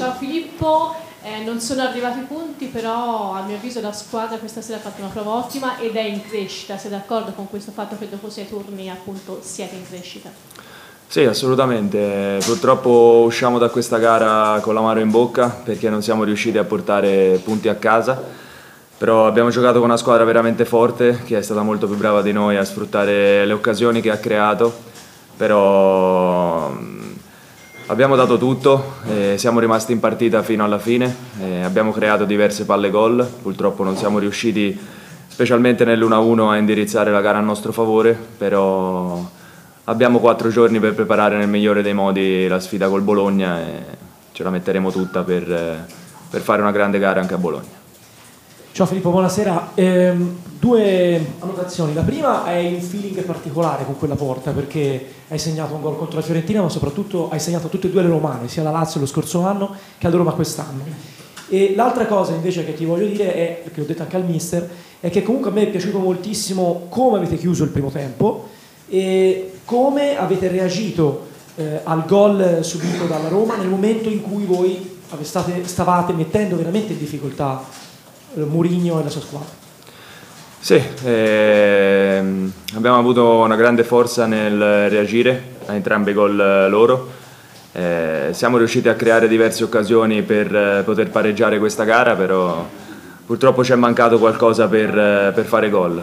Ciao Filippo, non sono arrivati i punti, però a mio avviso la squadra questa sera ha fatto una prova ottima ed è in crescita. Sei d'accordo con questo fatto che dopo 6 turni appunto siete in crescita? Sì, assolutamente. Purtroppo usciamo da questa gara con l'amaro in bocca perché non siamo riusciti a portare punti a casa, però abbiamo giocato con una squadra veramente forte che è stata molto più brava di noi a sfruttare le occasioni che ha creato, però abbiamo dato tutto, siamo rimasti in partita fino alla fine, abbiamo creato diverse palle gol, purtroppo non siamo riusciti, specialmente nell'1-1, a indirizzare la gara a nostro favore, però abbiamo 4 giorni per preparare nel migliore dei modi la sfida col Bologna e ce la metteremo tutta per fare una grande gara anche a Bologna. Ciao Filippo, buonasera. 2 annotazioni. La prima è un feeling particolare con quella porta perché hai segnato un gol contro la Fiorentina, ma soprattutto hai segnato tutte e 2 le romane, sia la Lazio lo scorso anno che la Roma quest'anno. E l'altra cosa invece che ti voglio dire è, che ho detto anche al mister, è che comunque a me è piaciuto moltissimo come avete chiuso il primo tempo e come avete reagito al gol subito dalla Roma nel momento in cui voi stavate mettendo veramente in difficoltà Mourinho e la sua squadra. Sì, abbiamo avuto una grande forza nel reagire a entrambi i gol loro. Siamo riusciti a creare diverse occasioni per poter pareggiare questa gara, però purtroppo ci è mancato qualcosa per fare gol.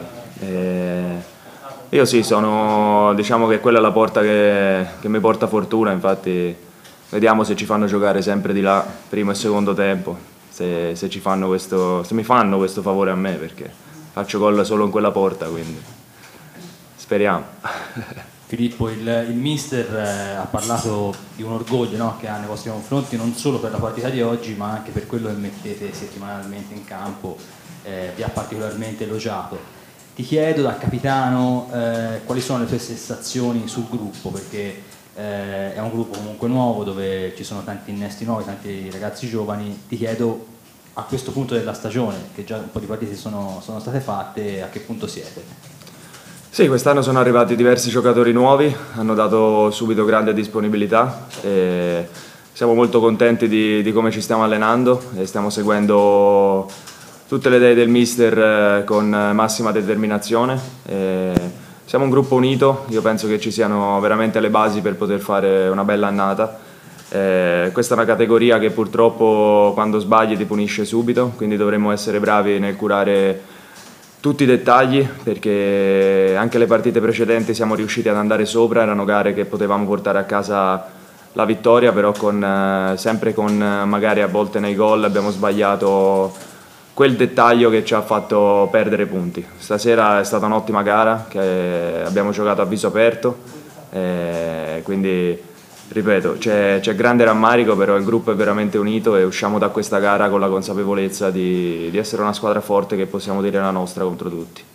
Io sì, diciamo che quella è la porta che mi porta fortuna, infatti vediamo se ci fanno giocare sempre di là, primo e secondo tempo, se mi fanno questo favore a me, perché faccio gol solo in quella porta, quindi speriamo. Filippo, il mister ha parlato di un orgoglio, no, che ha nei vostri confronti, non solo per la partita di oggi, ma anche per quello che mettete settimanalmente in campo, vi ha particolarmente elogiato. Ti chiedo da capitano quali sono le tue sensazioni sul gruppo, perché è un gruppo comunque nuovo dove ci sono tanti innesti nuovi, tanti ragazzi giovani. Ti chiedo a questo punto della stagione, che già un po' di partite sono state fatte, a che punto siete? Sì, quest'anno sono arrivati diversi giocatori nuovi, hanno dato subito grande disponibilità e siamo molto contenti di come ci stiamo allenando e stiamo seguendo tutte le idee del mister con massima determinazione. Siamo un gruppo unito, io penso che ci siano veramente le basi per poter fare una bella annata. Questa è una categoria che purtroppo quando sbagli ti punisce subito, quindi dovremmo essere bravi nel curare tutti i dettagli, perché anche le partite precedenti siamo riusciti ad andare sopra, erano gare che potevamo portare a casa la vittoria, però sempre con magari a volte nei gol abbiamo sbagliato quel dettaglio che ci ha fatto perdere punti. Stasera è stata un'ottima gara, che abbiamo giocato a viso aperto, quindi ripeto, c'è grande rammarico, però il gruppo è veramente unito e usciamo da questa gara con la consapevolezza di essere una squadra forte che possiamo dire la nostra contro tutti.